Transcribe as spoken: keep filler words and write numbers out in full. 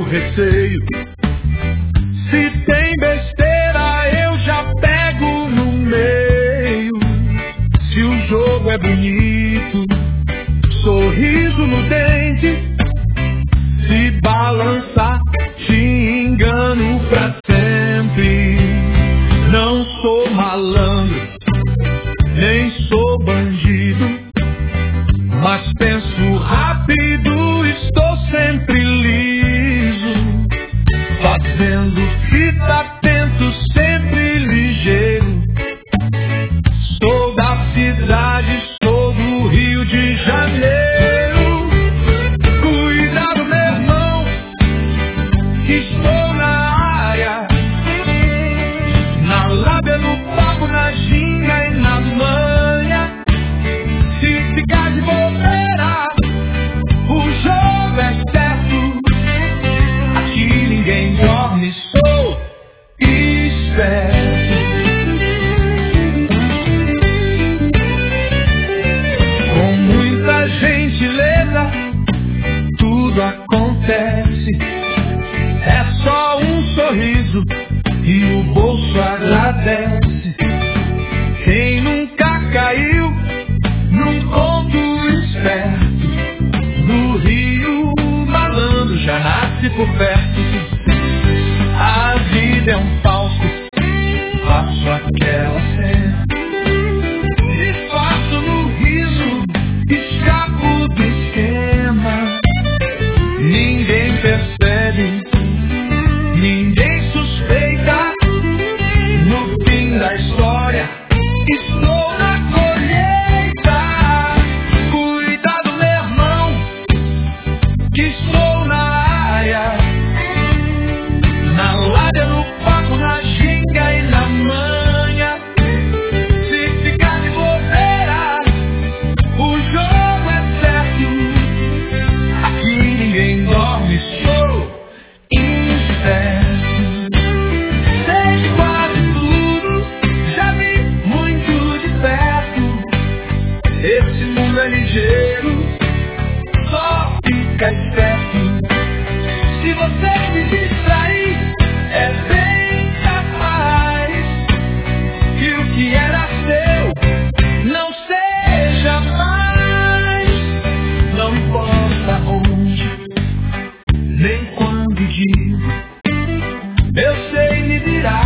receio. Se tem besteira, eu já pego no meio. Se o jogo é bonito, sorriso no dente. Se balançar, te engano pra sempre. Não sou malandro, nem sou bandido, mas penso rápido, estou sempre liso. Fazendo fita, tento sempre ligeiro. Sou da cidade, sou do Rio de Janeiro. Cuidado, meu irmão, que estou na área. Na lábia, no papo, na ginga e na manha. Se ficar de bobeira, o jogo é certo. Aqui ninguém dorme, sou esperto. Com muita gentileza, tudo acontece. É só um sorriso e o bolso agradece. Quem nunca caiu num conto esperto, no Rio malandro já nasce por perto. A vida é um palco, faço aquela cena. Disfarço no riso, escapo do esquema. Ninguém percebe, ninguém suspeita. No fim da história, estou na colheita. Cuidado, meu irmão, que estou na área. Na lábia, no papo, na ginga e na manha. Se ficar de bobeira, o jogo é certo. Aqui ninguém dorme, sou incerto. Sei de quase tudo, já vi muito de perto. Esse mundo é ligeiro, só fica esperto. Se você me distrair, é bem capaz que o que era seu não seja mais. Não importa onde, nem quando digo, eu sei me virar.